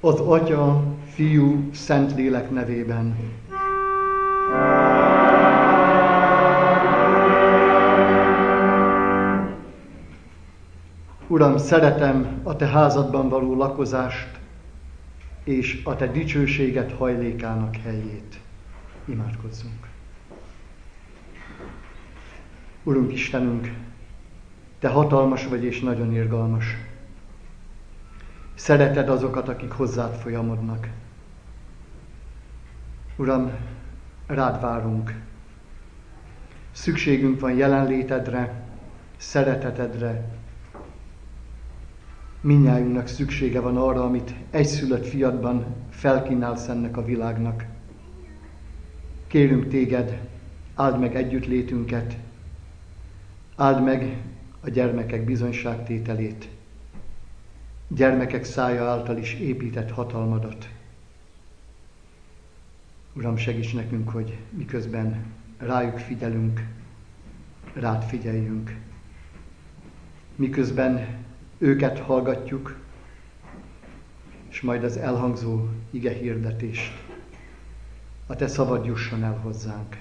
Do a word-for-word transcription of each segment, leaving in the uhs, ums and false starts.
Az Atya, Fiú, Szentlélek nevében. Uram, szeretem a Te házadban való lakozást, és a Te dicsőséget hajlékának helyét. Imádkozzunk. Urunk Istenünk, Te hatalmas vagy és nagyon irgalmas. Szereted azokat, akik hozzád folyamodnak. Uram, rád várunk. Szükségünk van jelenlétedre, szeretetedre. Mindnyájunknak szüksége van arra, amit egyszülött fiadban felkínálsz ennek a világnak. Kérünk téged, áld meg együttlétünket, áld meg a gyermekek bizonyságtételét, gyermekek szája által is épített hatalmadat. Uram, segíts nekünk, hogy miközben rájuk figyelünk, rád figyeljünk. Miközben őket hallgatjuk, és majd az elhangzó ige hirdetést, a Te szavad jusson el hozzánk.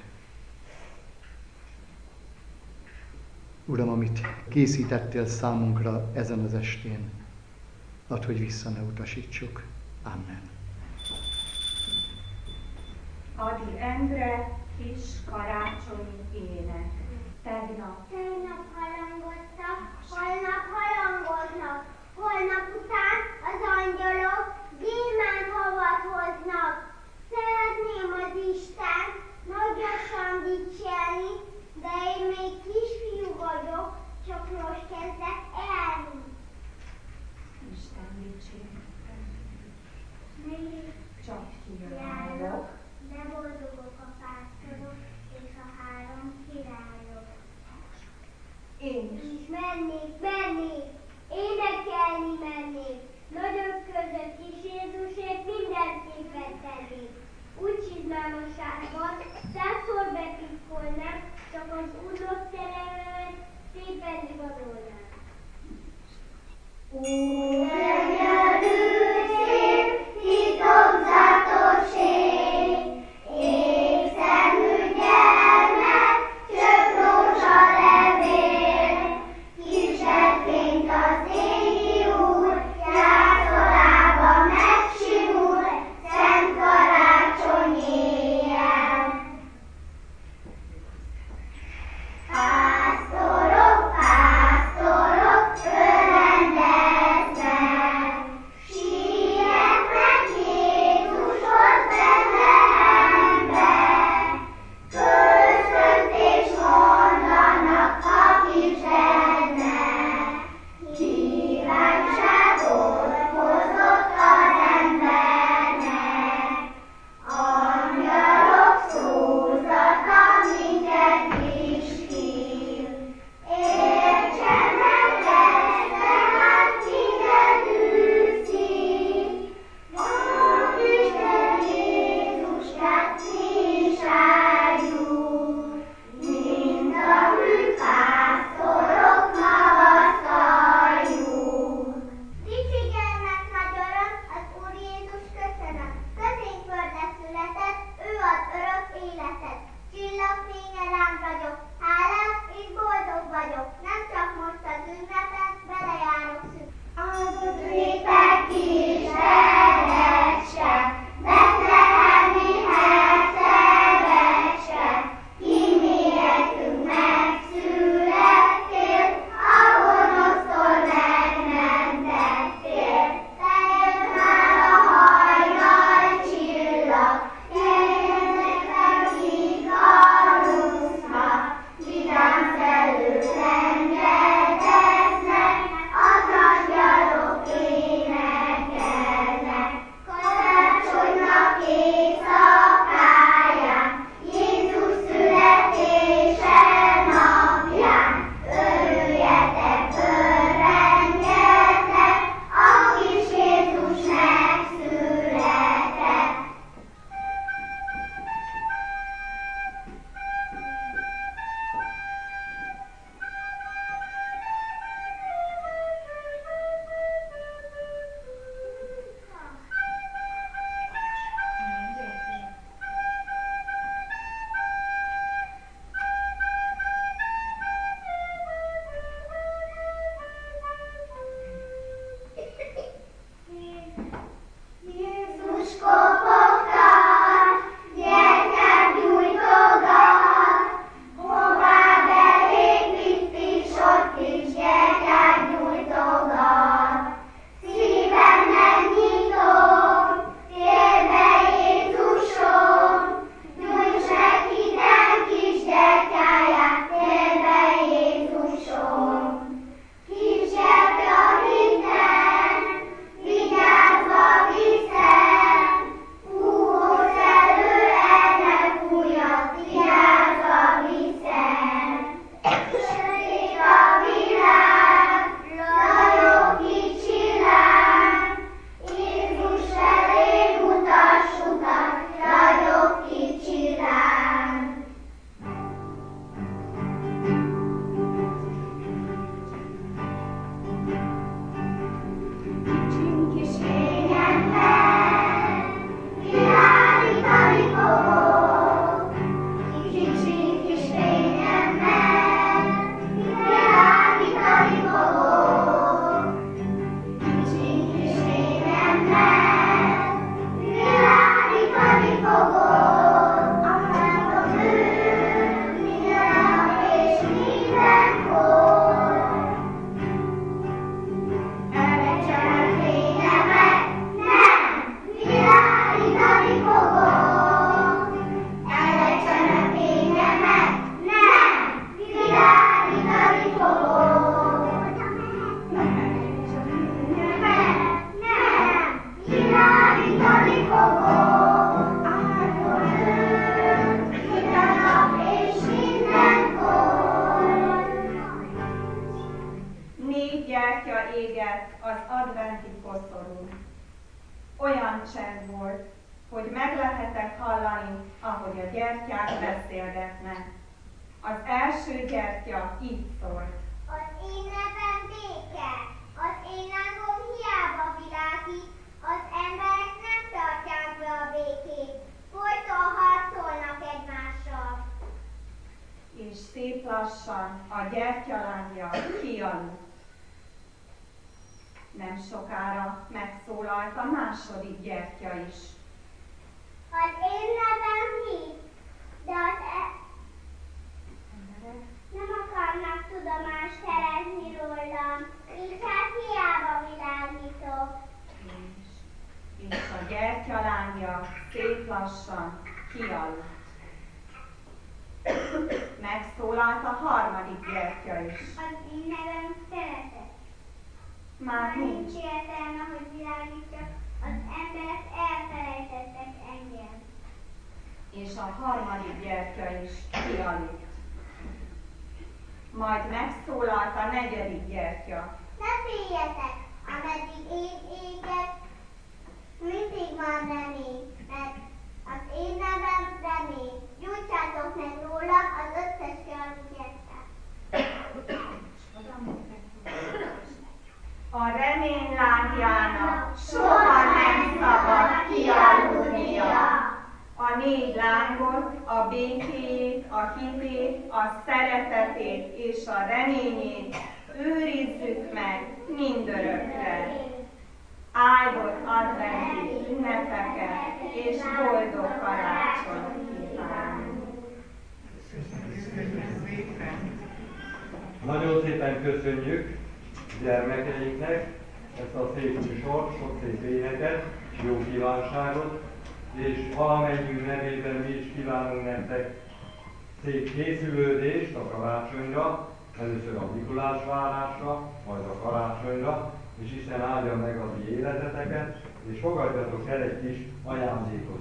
Uram, amit készítettél számunkra ezen az estén, add, hogy vissza ne utasítsuk. Amen. Adi Endre kis karácsonyi ének. Tegnap. Tegnap halangoztak, holnap halangoznak, holnap után az angyalok gyémánt havat hoznak. Szeretném az Isten nagyosan dicsérni, de én még kisfiú vagyok, csak most kezdek elni. Isten dicsérni. Még Csak kiállok. de boldogok a pásztorok és a három királyok. Én is. És mennék, mennék, énekelni mennék, nagyok között kis Jézusért mindenképpen tennék. Úgy csizmánosságban százszor bepikkolnám, csak az unott szerelmet szépen igazolnám. Ó, gyönyörű szép titokzatos ég! olyan csend volt, hogy meg lehetett hallani, ahogy a gyertyák beszélgetnek. Az első gyertya így szólt. Az én nevem béke, az én lángom hiába világít, az emberek nem tartják be a békét, folyton harcolnak egymással. És szép lassan a gyertyalángja kialudt. Nem sokára megszólalt a második gyertya is. Az én nevem Hív, de az e- nem akarnak tudomást szerezni rólam, így hát hiába világítok. És, és a gyertyalángja szép lassan kialudt. Megszólalt a harmadik gyertya is. Az én nevem Szeretet. Már Már nincs. nincs értelme, hogy világítsak, az emberek elfelejtettek engem. És a harmadik gyertya is kialudt. Majd megszólalt a negyedik gyertya. Ne féljetek, ameddig én égek, mindig van remény, mert az én nevem remény. Gyújtsátok meg rólam az összes gyarló gyertyát. A remény lángjának soha nem szabad kialudnia. A négy lángot, a békéjét, a hitét, a szeretetét és a reményét őrizzük meg mindörökre. Áldott adventi ünnepeket és boldog karácsonyt kívánunk! Nagyon szépen köszönjük gyermekeinknek ezt a szép műsort, sok szép éneket, jó kívánságot, és valamennyiünk nevében mi is kívánunk nektek szép készülődést a karácsonyra, először a Mikulás várásra, majd a karácsonyra, és Isten áldja meg a ti életeteket, és fogadjatok el egy kis ajándékot.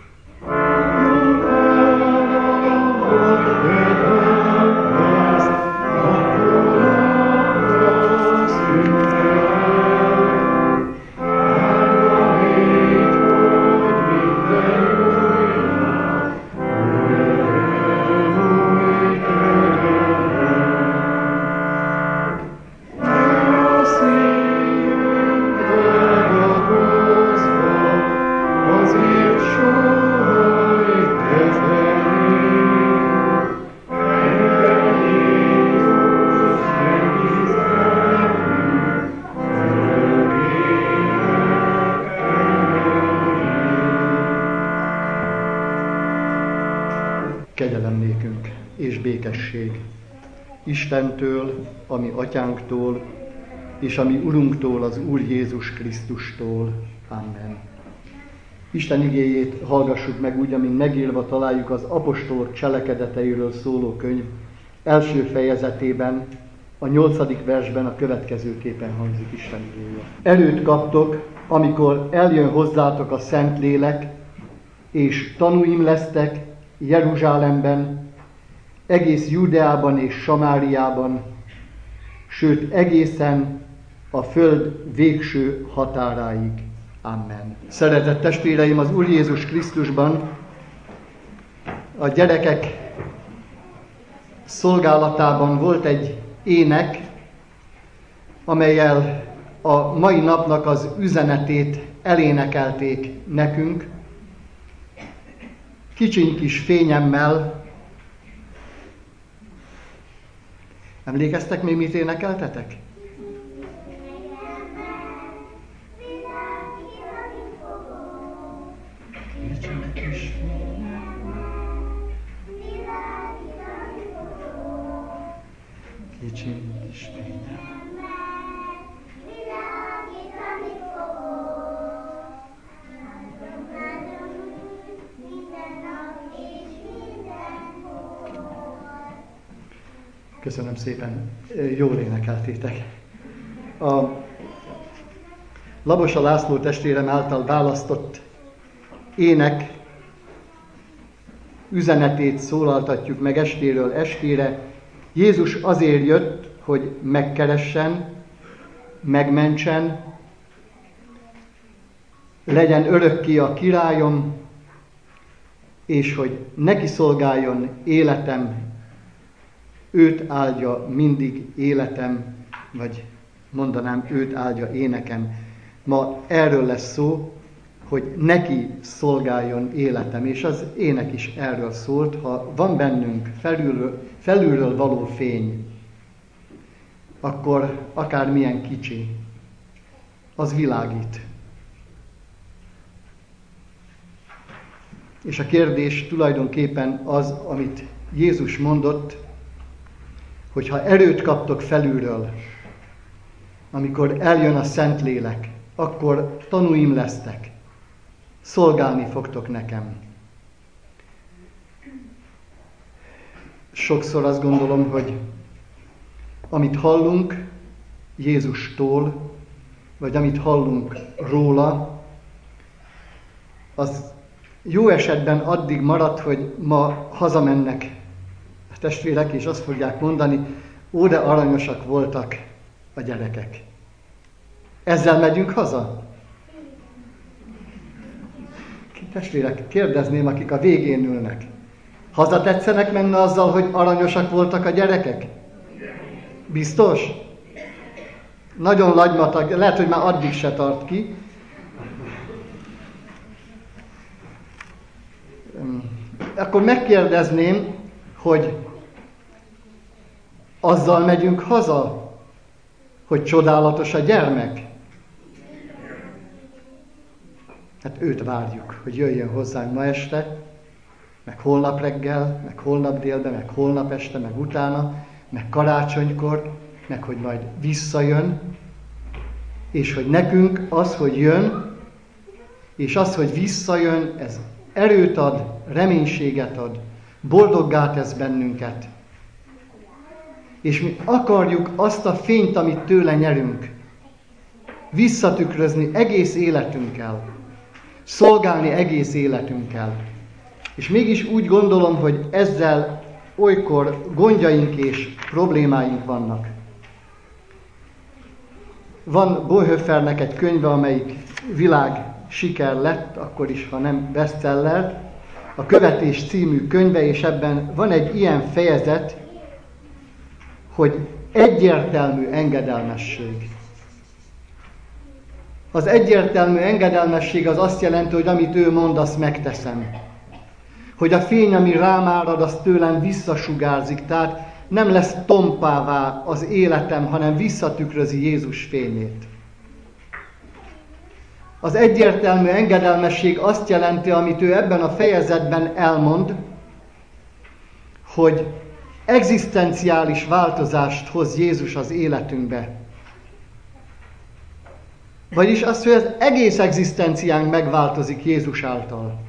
Kegyelem nékünk és békesség Istentől, a mi atyánktól, és a mi Urunktól, az Úr Jézus Krisztustól. Amen. Isten igéjét hallgassuk meg úgy, amint megírva találjuk az apostolok cselekedeteiről szóló könyv első fejezetében, a nyolcadik versben a következőképpen hangzik Isten igéje. Erőt kaptok, amikor eljön hozzátok a Szentlélek, és tanúim lesztek Jeruzsálemben, egész Judeában és Samáriában, sőt egészen a föld végső határáig. Amen. Szeretett testvéreim, az Úr Jézus Krisztusban a gyerekek szolgálatában volt egy ének, amellyel a mai napnak az üzenetét elénekelték nekünk. Kicsiny kis fényemmel. Emlékeztek még, mit énekeltetek? Kicsiny kis fényemmel, kicsiny kis fényemmel. Köszönöm szépen, jól énekeltétek. A Labosa László testvérem által választott ének üzenetét szólaltatjuk meg estéről estére. Jézus azért jött, hogy megkeressen, megmentsen, legyen örökké a királyom, és hogy neki szolgáljon életem, őt áldja mindig életem, vagy mondanám, őt áldja énekem. Ma erről lesz szó, hogy neki szolgáljon életem, és az ének is erről szólt. Ha van bennünk felülről, felülről való fény, akkor akármilyen kicsi, az világít. És a kérdés tulajdonképpen az, amit Jézus mondott, hogy ha erőt kaptok felülről, amikor eljön a Szentlélek, akkor tanúim lesztek, szolgálni fogtok nekem. Sokszor azt gondolom, hogy amit hallunk Jézustól, vagy amit hallunk róla, az jó esetben addig marad, hogy ma hazamennek a testvérek, és azt fogják mondani, ó, de aranyosak voltak a gyerekek. Ezzel megyünk haza? Testvérek, kérdezném, akik a végén ülnek. Haza tetszenek menne azzal, hogy aranyosak voltak a gyerekek? Biztos? Nagyon lagymatag, lehet, hogy már addig se tart ki. Akkor megkérdezném, hogy azzal megyünk haza, hogy csodálatos a gyermek? Hát őt várjuk, hogy jöjjön hozzánk ma este, meg holnap reggel, meg holnap délben, meg holnap este, meg utána, meg karácsonykor, meg hogy majd visszajön, és hogy nekünk az, hogy jön, és az, hogy visszajön, ez erőt ad, reménységet ad, boldoggá tesz bennünket. És mi akarjuk azt a fényt, amit tőle nyerünk, visszatükrözni egész életünkkel, szolgálni egész életünkkel. És mégis úgy gondolom, hogy ezzel olykor gondjaink és problémáink vannak. Van Bonhoeffernek egy könyve, amelyik világ siker lett, akkor is, ha nem bestseller, a Követés című könyve, és ebben van egy ilyen fejezet, hogy egyértelmű engedelmesség. Az egyértelmű engedelmesség az azt jelenti, hogy amit ő mond, azt megteszem. Hogy a fény, ami rám árad, az tőlem visszasugárzik, tehát nem lesz tompává az életem, hanem visszatükrözi Jézus fényét. Az egyértelmű engedelmesség azt jelenti, amit ő ebben a fejezetben elmond, hogy egzisztenciális változást hoz Jézus az életünkbe. Vagyis azt, hogy az egész egzisztenciánk megváltozik Jézus által.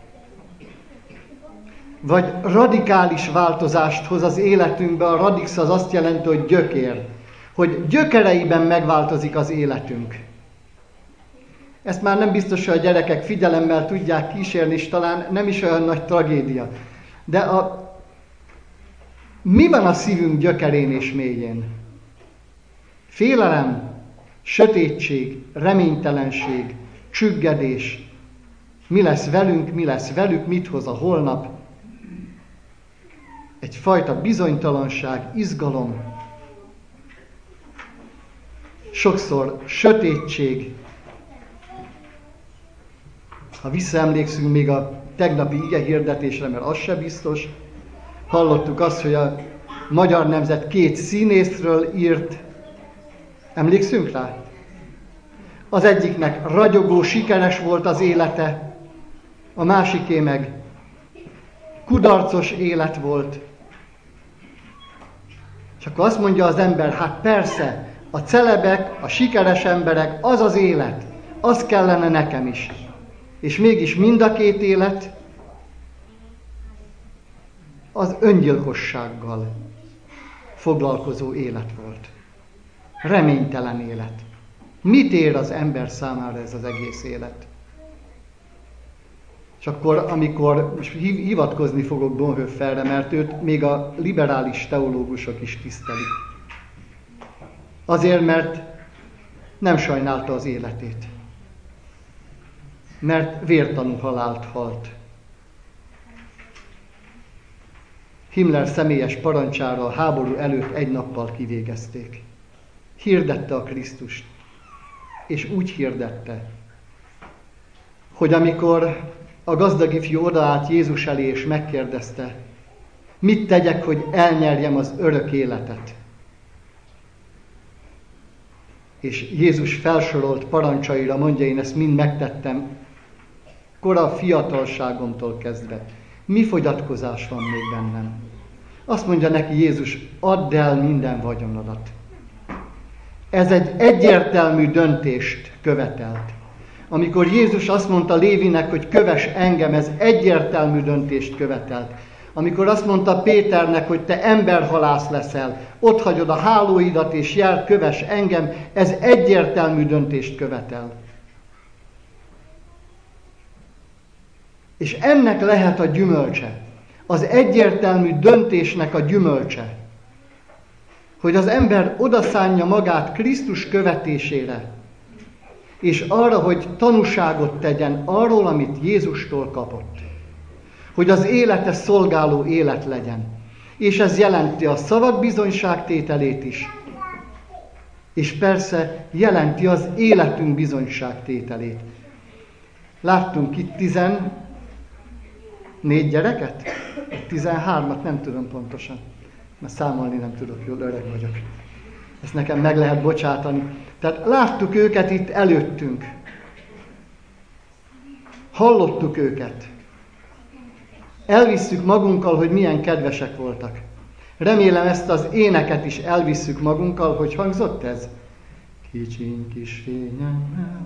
Vagy radikális változást hoz az életünkbe, a radix az azt jelenti, hogy gyökér. Hogy gyökereiben megváltozik az életünk. Ezt már nem biztos, hogy a gyerekek figyelemmel tudják kísérni, és talán nem is olyan nagy tragédia. De a... mi van a szívünk gyökerén és mélyén? Félelem, sötétség, reménytelenség, csüggedés. Mi lesz velünk, mi lesz velük, mit hoz a holnap? Egyfajta bizonytalanság, izgalom. Sokszor sötétség. Ha visszaemlékszünk még a tegnapi ige hirdetésre, mert az se biztos, hallottuk azt, hogy a magyar nemzet két színészről írt. Emlékszünk rá? Az egyiknek ragyogó, sikeres volt az élete, a másiké meg kudarcos élet volt. És akkor azt mondja az ember, hát persze, a celebek, a sikeres emberek, az az élet, az kellene nekem is. És mégis mind a két élet az öngyilkossággal foglalkozó élet volt. Reménytelen élet. Mit ér az ember számára ez az egész élet? És akkor, amikor most hivatkozni fogok Bonhoefferre, mert őt még a liberális teológusok is tisztelik. Azért, mert nem sajnálta az életét. mert vértanú halált halt. Himmler személyes parancsára a háború előtt egy nappal kivégezték. Hirdette a Krisztust, és úgy hirdette, hogy amikor a gazdag ifjú odaállt Jézus elé és megkérdezte, mit tegyek, hogy elnyerjem az örök életet. És Jézus felsorolt parancsaira mondja, én ezt mind megtettem, kora fiatalságomtól kezdve. Mi fogyatkozás van még bennem? Azt mondja neki Jézus, add el minden vagyonodat. Ez egy egyértelmű döntést követelt. Amikor Jézus azt mondta Lévinek, hogy kövess engem, ez egyértelmű döntést követelt. Amikor azt mondta Péternek, hogy te emberhalász leszel, otthagyod a hálóidat és jár, kövess engem, ez egyértelmű döntést követel. És ennek lehet a gyümölcse, az egyértelmű döntésnek a gyümölcse, hogy az ember odaszánja magát Krisztus követésére, és arra, hogy tanúságot tegyen arról, amit Jézustól kapott. Hogy az élete szolgáló élet legyen. És ez jelenti a szavak bizonyságtételét is. És persze jelenti az életünk bizonyságtételét. Láttunk itt tizennégy gyereket? tizenhármat, nem tudom pontosan. Mert számolni nem tudok, jól öreg vagyok. Ezt nekem meg lehet bocsátani. Tehát láttuk őket itt előttünk. Hallottuk őket. Elvisszük magunkkal, hogy milyen kedvesek voltak. Remélem ezt az éneket is elvisszük magunkkal, hogy hangzott ez. Kicsiny kis fényemmel.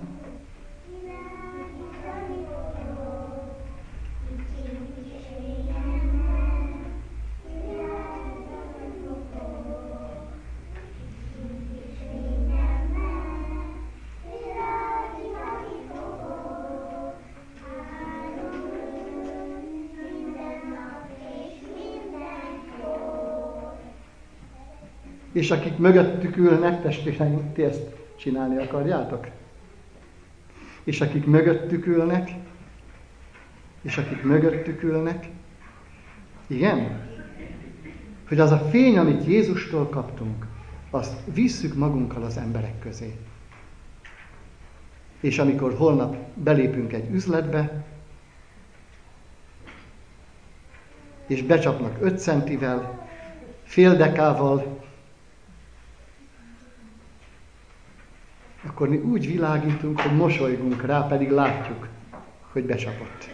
És akik mögöttük ülnek, testvéreim, ti ezt csinálni akarjátok? És akik mögöttük ülnek, és akik mögöttük ülnek, igen? Hogy az a fény, amit Jézustól kaptunk, azt visszük magunkkal az emberek közé. És amikor holnap belépünk egy üzletbe, és becsapnak öt centivel, fél dekával, akkor mi úgy világítunk, hogy mosolygunk rá, pedig látjuk, hogy becsapott.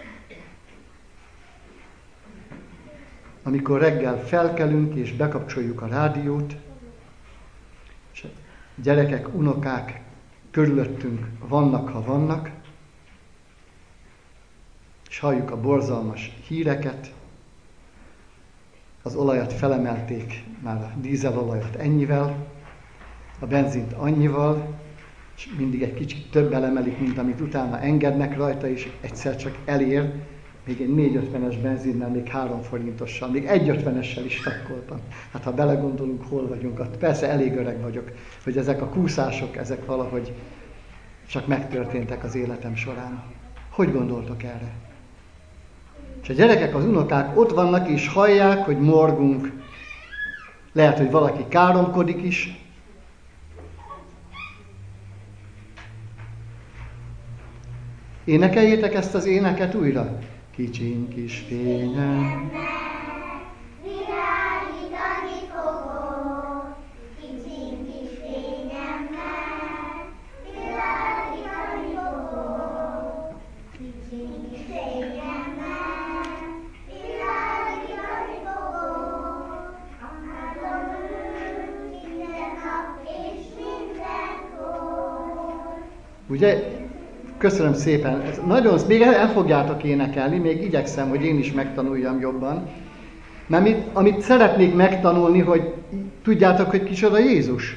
Amikor reggel felkelünk és bekapcsoljuk a rádiót, és a gyerekek, unokák körülöttünk vannak, ha vannak, és halljuk a borzalmas híreket, az olajat felemelték, már a dízelolajat ennyivel, a benzint annyival, és mindig egy kicsit több elemelik, mint amit utána engednek rajta, és egyszer csak elér, még egy négy ötvenes benzinnel, még három forintossal, még egy ötvenessel is takkoltam. Hát ha belegondolunk, hol vagyunk, hát persze elég öreg vagyok, hogy ezek a kúszások, ezek valahogy csak megtörténtek az életem során. Hogy gondoltok erre? És a gyerekek, az unokák ott vannak és hallják, hogy morgunk. Lehet, hogy valaki káromkodik is. Énekeljétek ezt az éneket újra. Kicsiny kis fényem. Világítani fogok, kicsiny kis fényemmel. Világítani fogok, kicsiny kis fényemmel. Világítani fogok, a házon ül minden nap és mindenkor. Ugye? Köszönöm szépen. Ez nagyon, még el fogjátok énekelni, még igyekszem, hogy én is megtanuljam jobban. Mert mit, amit szeretnék megtanulni, hogy tudjátok, hogy kicsoda Jézus?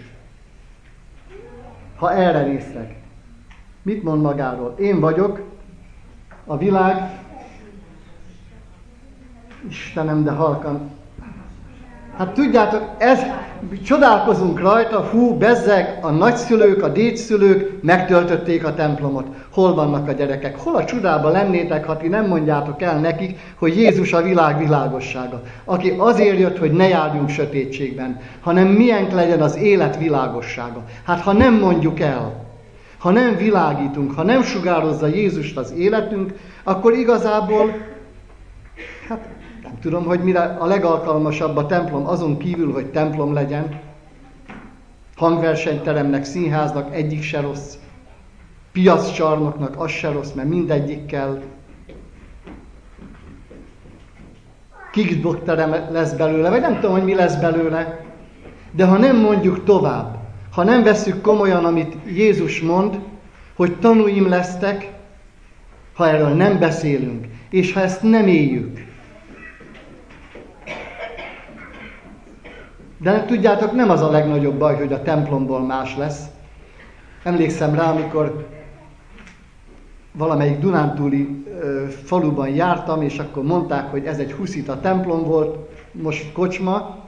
Ha erre néztek. Mit mond magáról? Én vagyok a világ, Istenem, de halkan. Hát tudjátok, ez, csodálkozunk rajta, hú, bezzeg, a nagyszülők, a dédszülők megtöltötték a templomot. Hol vannak a gyerekek? Hol a csodában lennétek, ha ti nem mondjátok el nekik, hogy Jézus a világ világossága, aki azért jött, hogy ne járjunk sötétségben, hanem milyen legyen az élet világossága. Hát ha nem mondjuk el, ha nem világítunk, ha nem sugározza Jézust az életünk, akkor igazából, hát nem tudom, hogy mire a legalkalmasabb a templom, azon kívül, hogy templom legyen. Hangversenyteremnek, színháznak egyik se rossz. Piaccsarnoknak az se rossz, mert mindegyikkel. Kickboxterem lesz belőle, vagy nem tudom, hogy mi lesz belőle. De ha nem mondjuk tovább, ha nem vesszük komolyan, amit Jézus mond, hogy tanúim lesztek, ha erről nem beszélünk, és ha ezt nem éljük. De tudjátok, nem az a legnagyobb baj, hogy a templomból más lesz. Emlékszem rá, amikor valamelyik dunántúli ö, faluban jártam, és akkor mondták, hogy ez egy huszita templom volt, most kocsma.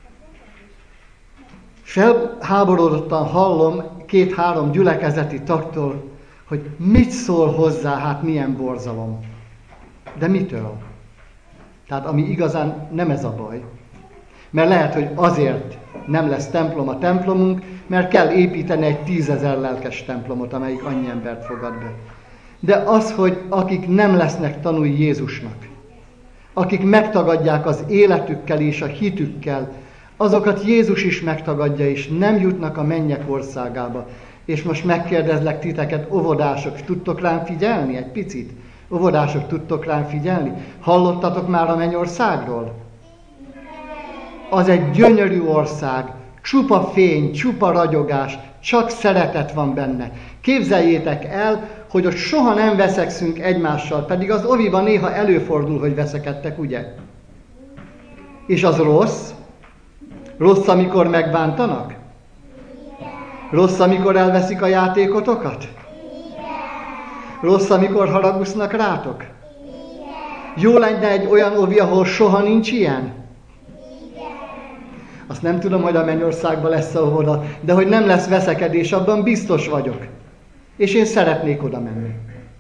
Felháborodottan hallom két-három gyülekezeti tagtól, hogy mit szól hozzá, hát milyen borzalom. De mitől? Tehát ami igazán nem ez a baj. Mert lehet, hogy azért nem lesz templom a templomunk, mert kell építeni egy tízezer lelkes templomot, amelyik annyi embert fogad be. De az, hogy akik nem lesznek tanúi Jézusnak, akik megtagadják az életükkel és a hitükkel, azokat Jézus is megtagadja, és nem jutnak a mennyek országába. És most megkérdezlek titeket, óvodások, tudtok rám figyelni egy picit? Óvodások, tudtok rám figyelni? Hallottatok már a mennyországról? Az egy gyönyörű ország, csupa fény, csupa ragyogás, csak szeretet van benne. Képzeljétek el, hogy ott soha nem veszekszünk egymással, pedig az oviban néha előfordul, hogy veszekedtek, ugye? És az rossz? Rossz, amikor megbántanak? Rossz, amikor elveszik a játékotokat? Rossz, amikor haragusznak rátok? Jó lenne egy olyan ovi, ahol soha nincs ilyen? Azt nem tudom, hogy a mennyországban lesz a óvoda, de hogy nem lesz veszekedés, abban biztos vagyok. És én szeretnék oda menni.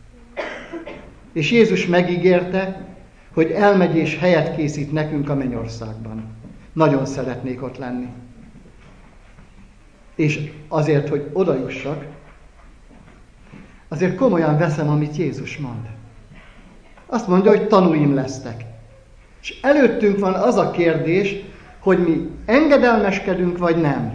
És Jézus megígérte, hogy elmegy és helyet készít nekünk a mennyországban. Nagyon szeretnék ott lenni. És azért, hogy oda jussak, azért komolyan veszem, amit Jézus mond. Azt mondja, hogy tanúim lesztek. És előttünk van az a kérdés, hogy mi engedelmeskedünk, vagy nem.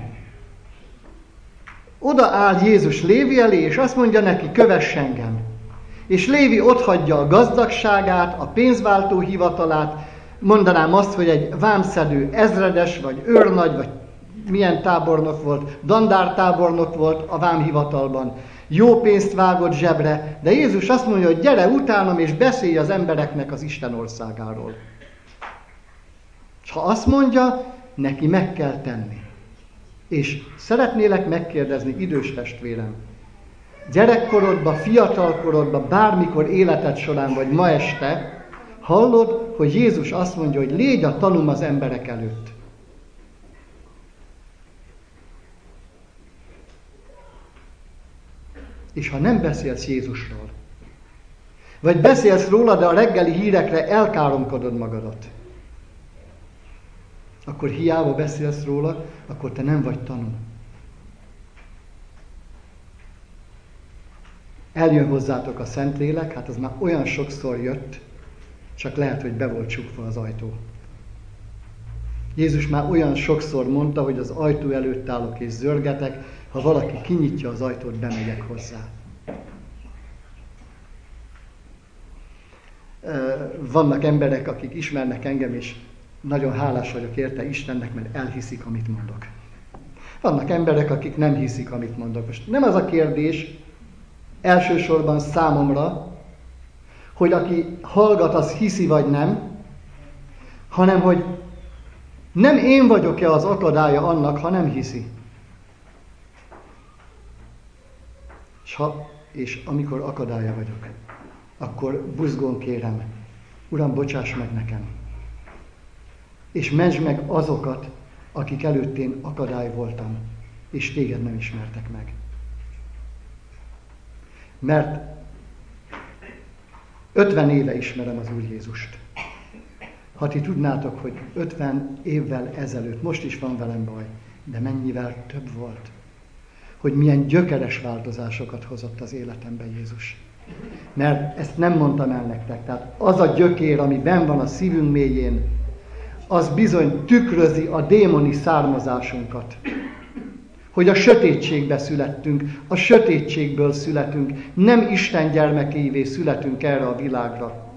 Oda áll Jézus Lévi elé, és azt mondja neki, kövess engem. És Lévi otthagyja a gazdagságát, a pénzváltó hivatalát, mondanám azt, hogy egy vámszedő ezredes, vagy őrnagy, vagy milyen tábornok volt, dandártábornok volt a vámhivatalban. Jó pénzt vágott zsebre, de Jézus azt mondja, hogy gyere utánam, és beszélj az embereknek az Isten országáról. És ha azt mondja, neki meg kell tenni. És szeretnélek megkérdezni, idős testvérem, gyerekkorodban, fiatalkorodban, bármikor életed során, vagy ma este, hallod, hogy Jézus azt mondja, hogy légy a tanúm az emberek előtt. És ha nem beszélsz Jézusról, vagy beszélsz róla, de a reggeli hírekre elkáromkodod magadat, akkor hiába beszélsz róla, akkor te nem vagy tanú. Eljön hozzátok a Szentlélek, hát az már olyan sokszor jött, csak lehet, hogy be volt csukva az ajtó. Jézus már olyan sokszor mondta, hogy az ajtó előtt állok és zörgetek, ha valaki kinyitja az ajtót, bemegyek hozzá. Vannak emberek, akik ismernek engem, és nagyon hálás vagyok érte Istennek, mert elhiszik, amit mondok. Vannak emberek, akik nem hiszik, amit mondok. Most nem az a kérdés, elsősorban számomra, hogy aki hallgat, az hiszi vagy nem, hanem hogy nem én vagyok-e az akadálya annak, ha nem hiszi. És, ha, és amikor akadálya vagyok, akkor buzgón kérem, Uram, bocsáss meg nekem. és mentsd meg azokat, akik előtt én akadály voltam, és téged nem ismertek meg. Mert ötven éve ismerem az Úr Jézust. Ha ti tudnátok, hogy ötven évvel ezelőtt, most is van velem baj, de mennyivel több volt, hogy milyen gyökeres változásokat hozott az életemben Jézus. Mert ezt nem mondtam el nektek, tehát az a gyökér, ami benn van a szívünk mélyén, az bizony tükrözi a démoni származásunkat. Hogy a sötétségbe születtünk, a sötétségből születünk, nem Isten gyermekévé születünk erre a világra.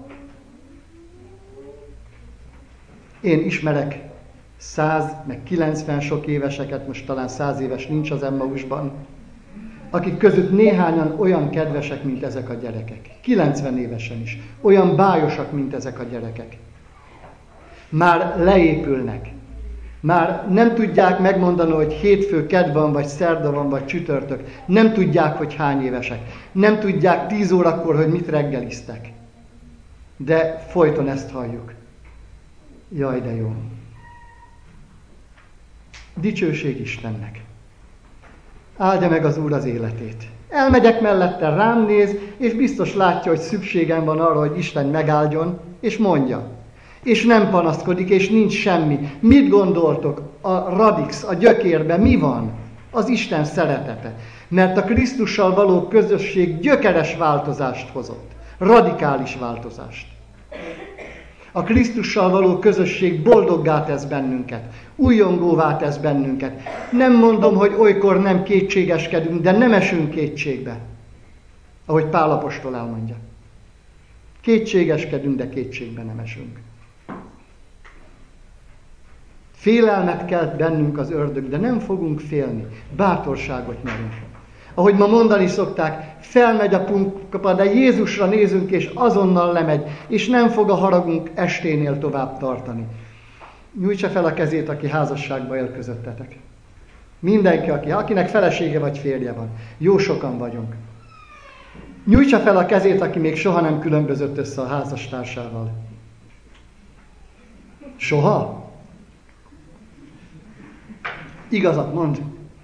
Én ismerek száz, meg kilencven sok éveseket, most talán száz éves nincs az Emmausban, akik között néhányan olyan kedvesek, mint ezek a gyerekek. kilencven évesen is. Olyan bájosak, mint ezek a gyerekek. Már leépülnek. Már nem tudják megmondani, hogy hétfő, kedd van, vagy szerda van, vagy csütörtök. Nem tudják, hogy hány évesek. Nem tudják tíz órakor, hogy mit reggeliztek. De folyton ezt halljuk. Jaj, de jó. Dicsőség Istennek. Áldja meg az Úr az életét. Elmegyek mellette, rám néz, és biztos látja, hogy szükségem van arra, hogy Isten megáldjon, és mondja. És nem panaszkodik, és nincs semmi. Mit gondoltok? A radix, a gyökérben mi van? Az Isten szeretete. Mert a Krisztussal való közösség gyökeres változást hozott. Radikális változást. A Krisztussal való közösség boldoggá tesz bennünket. Újongóvá tesz bennünket. Nem mondom, hogy olykor nem kétségeskedünk, de nem esünk kétségbe. Ahogy Pál apostol elmondja. Kétségeskedünk, de kétségbe nem esünk. Félelmet kelt bennünk az ördög, de nem fogunk félni. Bátorságot nyerünk. Ahogy ma mondani szokták, felmegy a pumpkapa, de Jézusra nézünk, és azonnal lemegy, és nem fog a haragunk esténél tovább tartani. Nyújtsa fel a kezét, aki házasságba él közöttetek. Mindenki, aki, akinek felesége vagy férje van. Jó sokan vagyunk. Nyújtsa fel a kezét, aki még soha nem különbözött össze a házastársával. Soha? Igazat mond.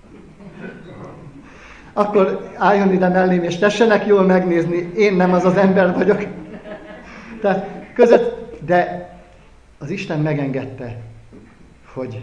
Akkor álljon ide mellém, és tessenek jól megnézni, én nem az az ember vagyok. Tehát között, de az Isten megengedte, hogy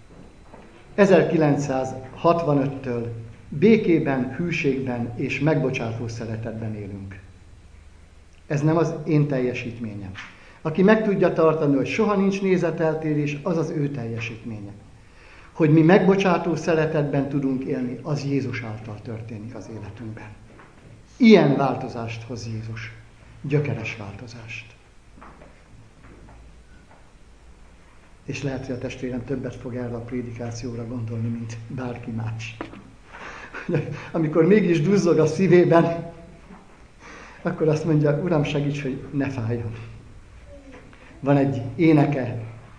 ezerkilencszázhatvanöttől békében, hűségben és megbocsátó szeretetben élünk. Ez nem az én teljesítményem. Aki meg tudja tartani, hogy soha nincs nézeteltérés, az az ő teljesítménye. Hogy mi megbocsátó szeretetben tudunk élni, az Jézus által történik az életünkben. Ilyen változást hoz Jézus. Gyökeres változást. És lehet, hogy a testvérem többet fog erre a prédikációra gondolni, mint bárki más. Amikor mégis duzzog a szívében, akkor azt mondja, Uram, segíts, hogy ne fájjon. Van egy éneke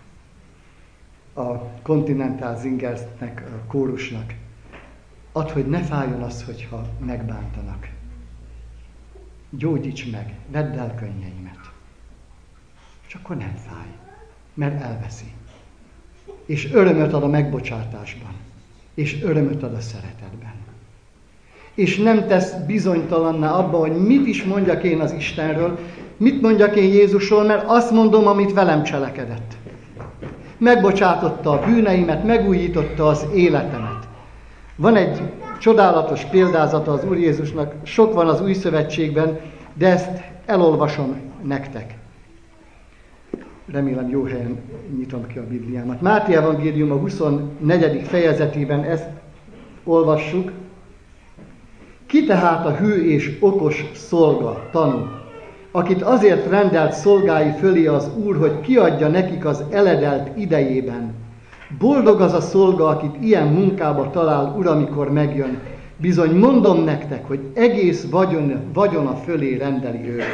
a Continental Singersnek, a kórusnak. Add, hogy ne fájjon az, hogyha megbántanak. Gyógyíts meg, vedd el könnyeimet. És akkor nem fáj, mert elveszi. És örömöt ad a megbocsátásban. És örömöt ad a szeretetben. És nem tesz bizonytalanná abba, hogy mit is mondjak én az Istenről, mit mondjak én Jézusról, mert azt mondom, amit velem cselekedett. Megbocsátotta a bűneimet, megújította az életemet. Van egy csodálatos példázata az Úr Jézusnak, sok van az Új Szövetségben, de ezt elolvasom nektek. Remélem jó helyen nyitom ki a Bibliámat. Máté evangélium a huszonnegyedik fejezetében ezt olvassuk. Ki tehát a hű és okos szolga, tanú, akit azért rendelt szolgái fölé az Úr, hogy kiadja nekik az eledelt idejében. Boldog az a szolga, akit ilyen munkába talál, Ura, amikor megjön. Bizony mondom nektek, hogy egész vagyon, vagyona fölé rendeli őt.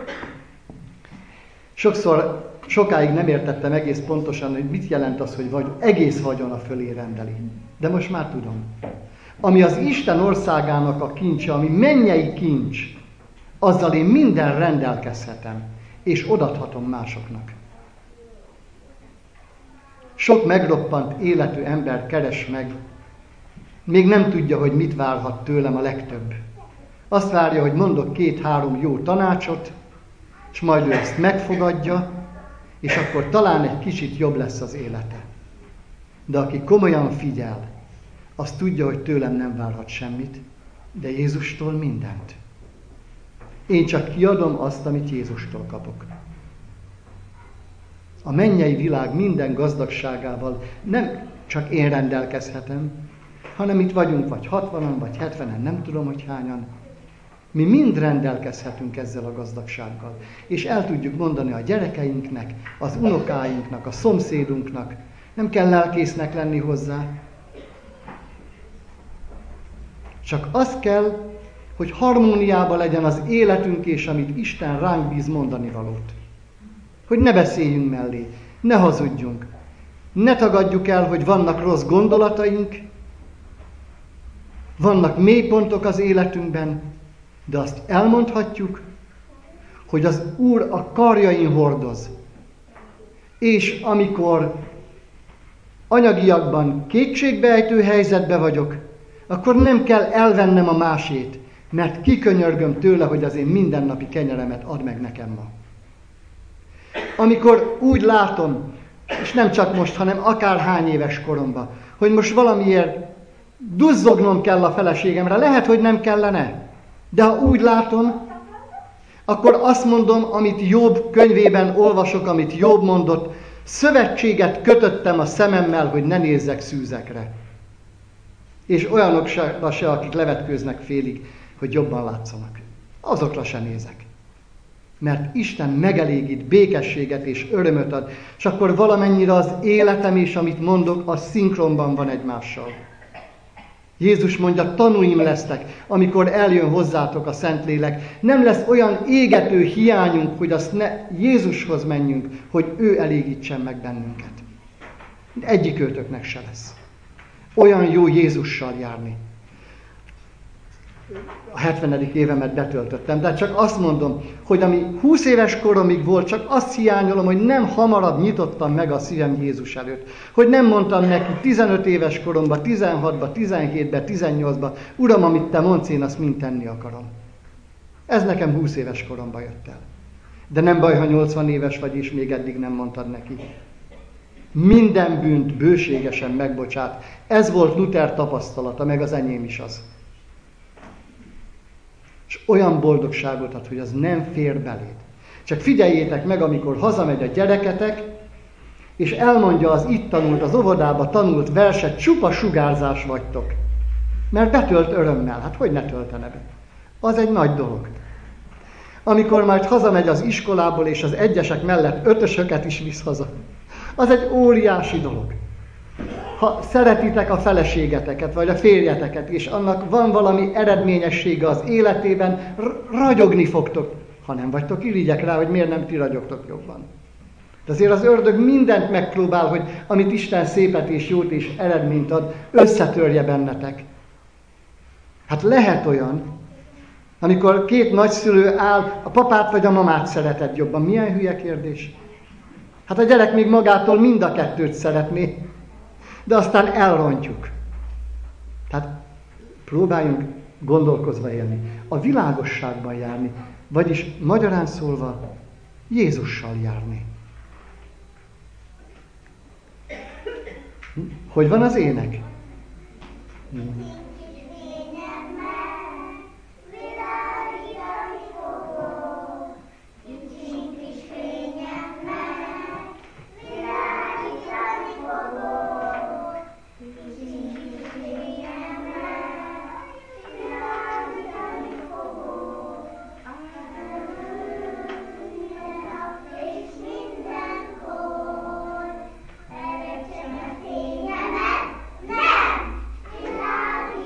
Sokszor, sokáig nem értettem egész pontosan, hogy mit jelent az, hogy vagy, egész vagyona fölé rendeli. De most már tudom. Ami az Isten országának a kincse, ami mennyei kincs, azzal én minden rendelkezhetem, és odaadhatom másoknak. Sok megroppant életű ember keres meg, még nem tudja, hogy mit várhat tőlem a legtöbb. Azt várja, hogy mondok két-három jó tanácsot, és majd ő ezt megfogadja, és akkor talán egy kicsit jobb lesz az élete. De aki komolyan figyel, az tudja, hogy tőlem nem várhat semmit, de Jézustól mindent. Én csak kiadom azt, amit Jézustól kapok. A mennyei világ minden gazdagságával nem csak én rendelkezhetem, hanem itt vagyunk vagy hatvanan, vagy hetvenen, nem tudom, hogy hányan. Mi mind rendelkezhetünk ezzel a gazdagsággal. És el tudjuk mondani a gyerekeinknek, az unokáinknak, a szomszédunknak. Nem kell lelkésznek lenni hozzá. Csak az kell, hogy harmóniában legyen az életünk és amit Isten ránk bíz mondani valót. Hogy ne beszéljünk mellé, ne hazudjunk, ne tagadjuk el, hogy vannak rossz gondolataink, vannak mélypontok az életünkben, de azt elmondhatjuk, hogy az Úr a karjain hordoz. És amikor anyagiakban kétségbeejtő helyzetben vagyok, akkor nem kell elvennem a másét, mert kikönyörgöm tőle, hogy az én mindennapi kenyeremet add meg nekem ma. Amikor úgy látom, és nem csak most, hanem akárhány éves koromban, hogy most valamiért duzzognom kell a feleségemre, lehet, hogy nem kellene, de ha úgy látom, akkor azt mondom, amit Jobb könyvében olvasok, amit Jobb mondott, szövetséget kötöttem a szememmel, hogy ne nézzek szűzekre. És olyanok se, se, akik levetkőznek félig, hogy jobban látszanak. Azokra se nézek. Mert Isten megelégít, békességet és örömöt ad, és akkor valamennyire az életem és amit mondok, az szinkronban van egymással. Jézus mondja, tanúim lesztek, amikor eljön hozzátok a Szentlélek. Nem lesz olyan égető hiányunk, hogy azt ne Jézushoz menjünk, hogy ő elégítsen meg bennünket. Egyik őtöknek se lesz. Olyan jó Jézussal járni. A hetvenedik évemet betöltöttem, de csak azt mondom, hogy ami húsz éves koromig volt, csak azt hiányolom, hogy nem hamarabb nyitottam meg a szívem Jézus előtt. Hogy nem mondtam neki tizenöt éves koromban, tizenhatban, tizenhétben, tizennyolcban, Uram, amit te mondsz, én azt mind tenni akarom. Ez nekem húsz éves koromban jött el. De nem baj, ha nyolcvan éves vagy, és még eddig nem mondtad neki. Minden bűnt bőségesen megbocsát. Ez volt Luther tapasztalata, meg az enyém is az. És olyan boldogságot ad, hogy az nem fér beléd. Csak figyeljétek meg, amikor hazamegy a gyereketek, és elmondja az itt tanult, az óvodába tanult verset, csupa sugárzás vagytok. Mert betölt örömmel. Hát hogy ne töltene be? Az egy nagy dolog. Amikor majd hazamegy az iskolából, és az egyesek mellett ötösöket is visz haza. Az egy óriási dolog. Ha szeretitek a feleségeteket, vagy a férjeteket, és annak van valami eredményessége az életében, ragyogni fogtok, ha nem vagytok irigyek rá, hogy miért nem ti ragyogtok jobban. De azért az ördög mindent megpróbál, hogy amit Isten szépet és jót és eredményt ad, összetörje bennetek. Hát lehet olyan, amikor két nagyszülő áll, a papát vagy a mamát szereted jobban. Milyen hülye kérdés? Hát a gyerek még magától mind a kettőt szeretné, de aztán elrontjuk. Tehát próbáljunk gondolkozva élni, a világosságban járni, vagyis magyarán szólva Jézussal járni. Hogy van az ének? Nem!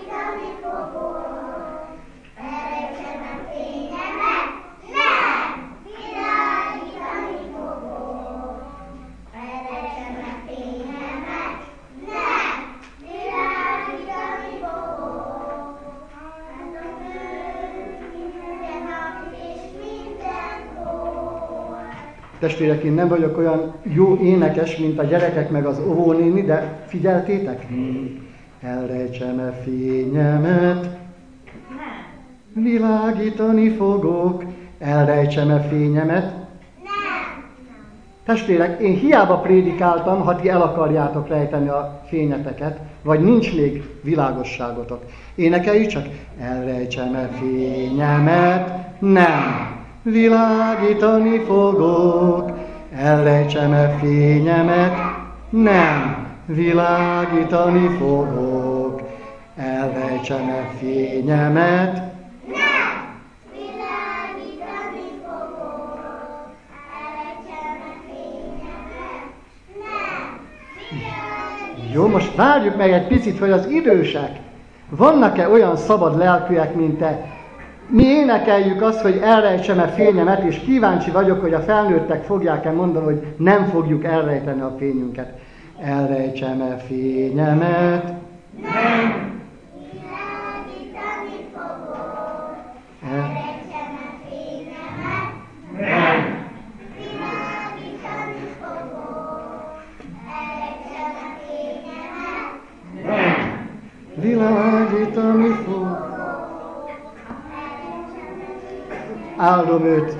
Testvérek, én nem vagyok olyan jó énekes, mint a gyerekek meg az óvónéni, de figyeltétek? Elrejtsem-e fényemet, világítani fogok, elrejtsem-e fényemet. Nem. Testvérek, én hiába prédikáltam, ha ti el akarjátok rejteni a fényeteket, vagy nincs még világosságotok. Énekeljük csak, elrejtsem-e fényemet, nem. Világítani fogok, elrejtsem-e fényemet, nem. Világítani fogok, elrejtsem-e fényemet, Nem. Világítani fogok. Elrejtsem-e fényemet. Nem. Világítani. Jó, most várjuk meg egy picit, hogy az idősek vannak-e olyan szabad lelkűek, mint te. Mi énekeljük azt, hogy elrejtsem-e fényemet, és kíváncsi vagyok, hogy a felnőttek fogják-e mondani, hogy nem fogjuk elrejteni a fényünket. Elrejtsem-e fényemet? Nem. Világítani fogok. Elrejtsem-e fényemet. Nem. Világítani fogok. Elrejtsem-e fényemet. Nem. Világítani fog. Áldom őt.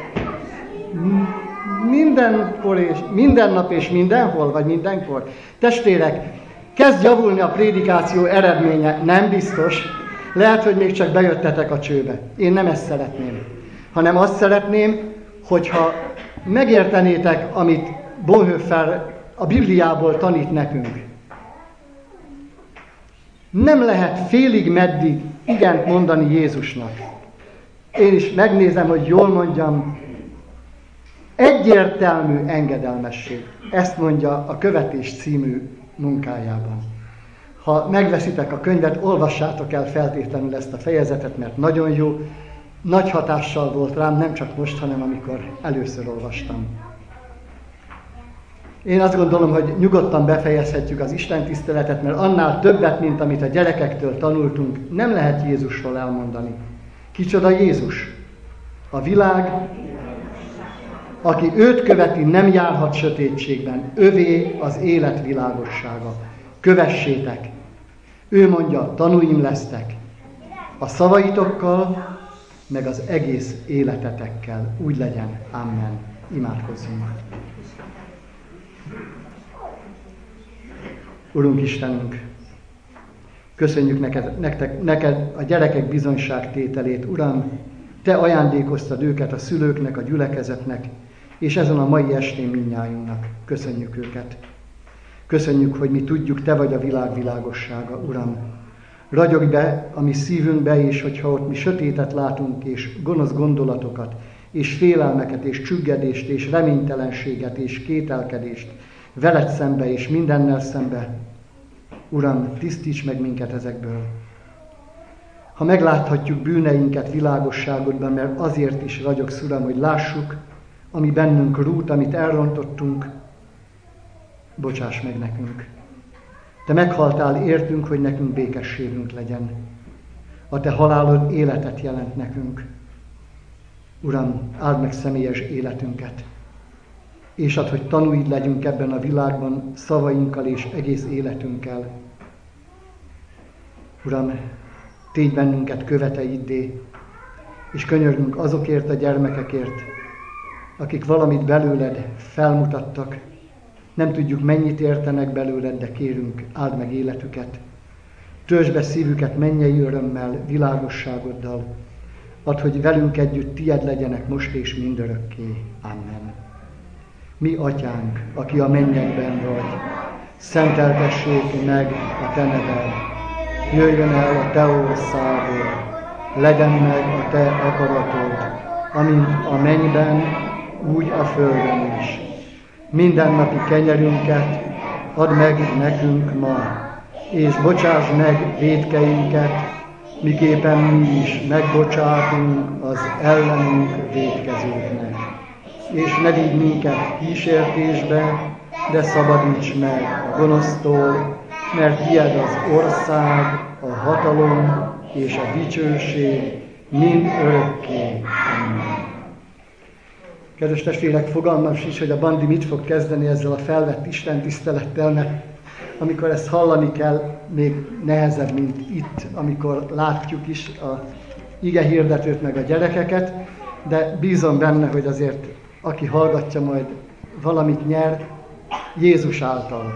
Mindenkor és minden nap és mindenhol, vagy mindenkor. Testvérek, kezd javulni a prédikáció eredménye, nem biztos. Lehet, hogy még csak bejöttetek a csőbe. Én nem ezt szeretném. Hanem azt szeretném, hogyha megértenétek, amit Bonhoeffer a Bibliából tanít nekünk. Nem lehet félig meddig igent mondani Jézusnak. Én is megnézem, hogy jól mondjam, egyértelmű engedelmesség. Ezt mondja a Követés című munkájában. Ha megveszitek a könyvet, olvassátok el feltétlenül ezt a fejezetet, mert nagyon jó, nagy hatással volt rám, nem csak most, hanem amikor először olvastam. Én azt gondolom, hogy nyugodtan befejezhetjük az istentiszteletet, mert annál többet, mint amit a gyerekektől tanultunk, nem lehet Jézusról elmondani. Kicsoda Jézus? A világ, aki őt követi, nem járhat sötétségben. Övé az élet világossága. Kövessétek! Ő mondja, tanúim lesztek. A szavaitokkal, meg az egész életetekkel. Úgy legyen. Amen. Imádkozzunk. Urunk Istenünk, köszönjük neked, nektek, neked a gyerekek bizonyságtételét, Uram, Te ajándékoztad őket a szülőknek, a gyülekezetnek, és ezen a mai estén mindnyájunknak. Köszönjük őket. Köszönjük, hogy mi tudjuk, Te vagy a világ világossága, Uram. Ragyogj be a mi szívünkbe, és hogyha ott mi sötétet látunk, és gonosz gondolatokat, és félelmeket, és csüggedést, és reménytelenséget, és kételkedést, veled szembe, és mindennel szembe, Uram, tisztíts meg minket ezekből. Ha megláthatjuk bűneinket világosságodban, mert azért is ragyogsz, Uram, hogy lássuk, ami bennünk rút, amit elrontottunk, bocsáss meg nekünk. Te meghaltál értünk, hogy nekünk békességünk legyen. A Te halálod életet jelent nekünk. Uram, áld meg személyes életünket, és add, hogy tanúid legyünk ebben a világban szavainkkal és egész életünkkel. Uram, tégy bennünket követeiddé, és könyörgünk azokért a gyermekekért, akik valamit belőled felmutattak. Nem tudjuk, mennyit értenek belőled, de kérünk, áld meg életüket. Töltsd be szívüket mennyei örömmel, világosságoddal. Add, hogy velünk együtt tied legyenek most és mindörökké. Amen. Mi, Atyánk, aki a mennyekben vagy, szenteltessék meg a Te neved. Jöjjön el a Te országod, legyen meg a Te akaratod, amint a mennyben, úgy a földön is. Mindennapi kenyerünket add meg nekünk ma, és bocsáss meg vétkeinket, miképpen mi is megbocsátunk az ellenünk vétkezőknek. És ne vigy minket kísértésbe, de szabadíts meg a gonosztól, mert tied az ország, a hatalom és a dicsőség mind örökké. Amen. Kedves testvérek, fogalmam sincs, hogy a Bandi mit fog kezdeni ezzel a felvett istentisztelettel, mert amikor ezt hallani kell, még nehezebb, mint itt, amikor látjuk is a ige hirdetőt meg a gyerekeket, de bízom benne, hogy azért aki hallgatja, majd valamit nyer Jézus által.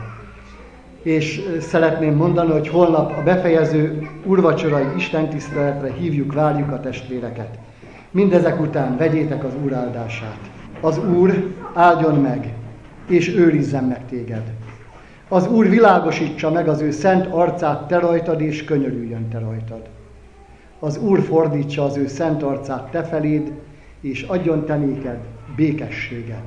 És szeretném mondani, hogy holnap a befejező úrvacsorai istentiszteletre hívjuk, várjuk a testvéreket. Mindezek után vegyétek az Úr áldását. Az Úr áldjon meg, és őrizzen meg téged. Az Úr világosítsa meg az ő szent arcát te rajtad, és könyörüljön te rajtad. Az Úr fordítsa az ő szent arcát te feléd, és adjon te néked békességet.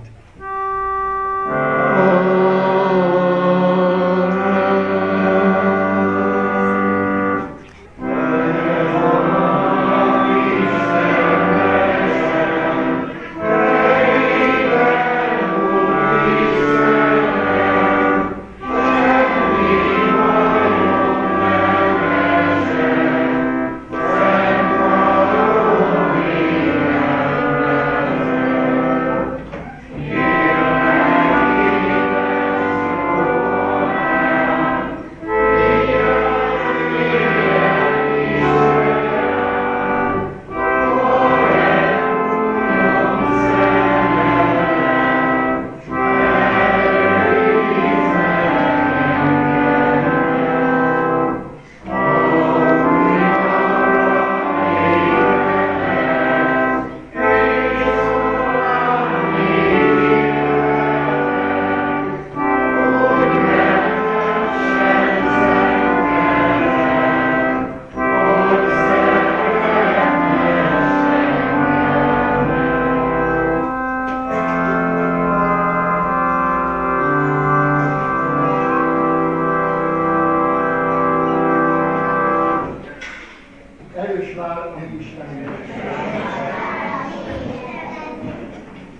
Erős vár, ami Isten.